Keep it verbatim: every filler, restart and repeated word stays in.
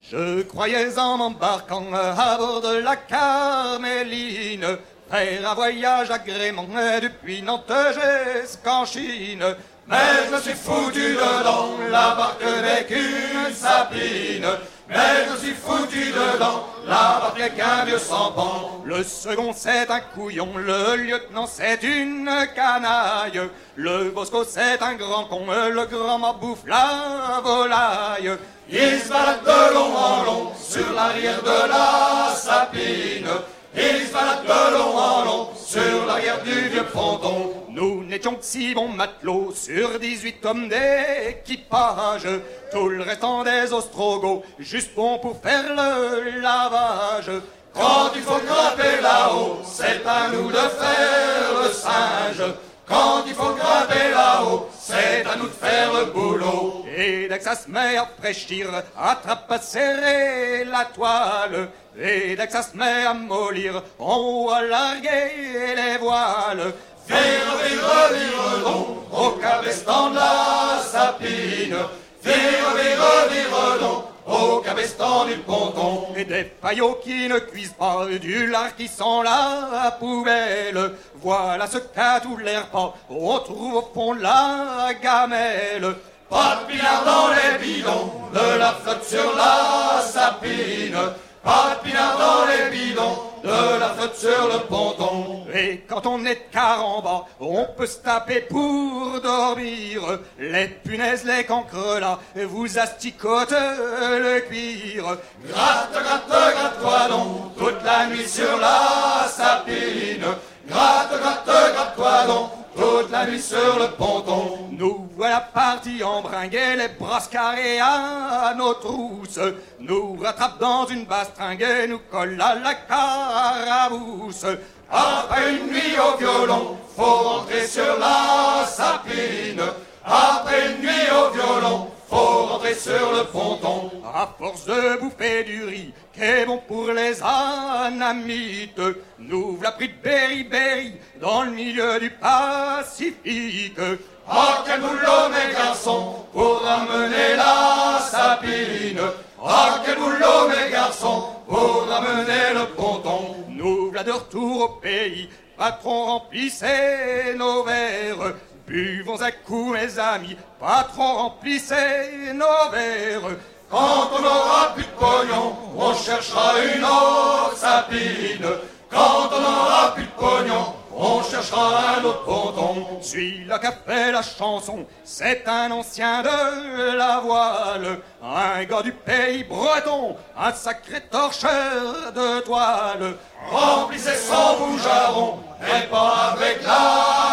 Je croyais en m'embarquant à bord de la Carméline faire un voyage agrément depuis Nantes jusqu'en Chine. Mais je me suis foutu dedans, la barque n'est qu'une sapine. Mais je me suis foutu dedans, la barque n'est qu'un vieux sampan. Le second c'est un couillon, le lieutenant c'est une canaille. Le bosco c'est un grand con, le grand m'a bouffe la volaille. Il se balade de long en long sur l'arrière de la sapine. Il se balade de long en long sur l'arrière du vieux fronton. Nous n'étions que six bons matelots sur dix-huit hommes d'équipage. Tout le restant des ostrogoths, juste bon pour faire le lavage. Quand il faut grimper là-haut, c'est à nous de faire le singe. Quand il faut grimper là-haut, c'est à nous de faire le boulot. Et dès que ça se met à fraîchir, attrape à serrer la toile. Et dès que ça se met à mollir, on va larguer les voiles. Vire, vire, vire, donc, au cabestan de la sapine. Vire, vire, vire, donc, au cabestan du ponton. Et des paillots qui ne cuisent pas, du lard qui sent la poubelle. Voilà ce qu'a tout l'air pas, on trouve au fond de la gamelle. Pas de pinard dans les bidons, de la flotte sur la sapine. Pas de pinard dans les bidons, de la flotte sur le ponton. Et quand on est de quart en bas, on peut se taper pour dormir. Les punaises, les cancres là, vous asticotent le cuir. Gratte, gratte, gratte-toi donc, toute la nuit sur la sapine. Gratte, gratte, gratte-toi donc, toute la nuit sur le ponton. Nous voilà partis en bringuet, les bras carrés à nos trousses. Nous rattrape dans une bastringue et nous colle à la carabousse. Après une nuit au violon, faut rentrer sur la sapine. Après une nuit au violon, faut rentrer sur le ponton. À force de bouffer du riz, qu'est bon pour les anamites, nous v'là pris de Berry-Berry dans le milieu du Pacifique. Ah, quel boulot, mes garçons, pour ramener la sapine. Ah, quel boulot, mes garçons, pour ramener le ponton. Nous v'là de retour au pays, patron remplissez nos verres. Buvons un coup, mes amis, patron remplissez nos verres. Quand on n'aura plus de pognon, on cherchera une autre sapine. Quand on n'aura plus de pognon, on cherchera un autre ponton. Celui-là qui a fait la chanson, c'est un ancien de la voile. Un gars du pays breton, un sacré torcheur de toile. Remplissez son bougearon, et pas avec la